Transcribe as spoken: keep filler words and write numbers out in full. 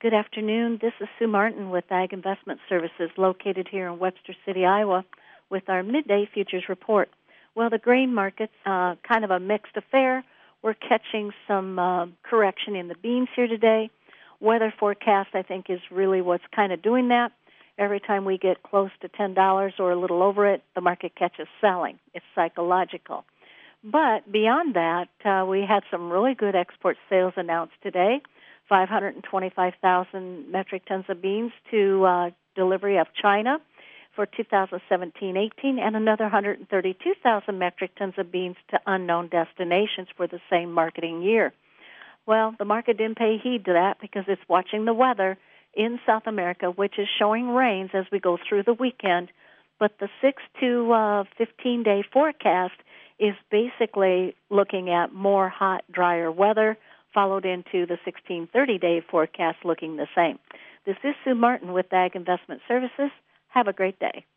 Good afternoon. This is Sue Martin with Ag Investment Services located here in Webster City, Iowa, with our midday futures report. Well, the grain market's uh, kind of a mixed affair. We're catching some uh, correction in the beans here today. Weather forecast, I think, is really what's kind of doing that. Every time we get close to ten dollars or a little over it, the market catches selling. It's psychological. But beyond that, uh, we had some really good export sales announced today. five hundred twenty-five thousand metric tons of beans to uh, delivery of China for two thousand seventeen eighteen, and another one hundred thirty-two thousand metric tons of beans to unknown destinations for the same marketing year. Well, the market didn't pay heed to that because it's watching the weather in South America, which is showing rains as we go through the weekend. But the six to fifteen-day forecast is basically looking at more hot, drier weather, followed into the sixteen thirty-day forecast looking the same. This is Sue Martin with Ag Investment Services. Have a great day.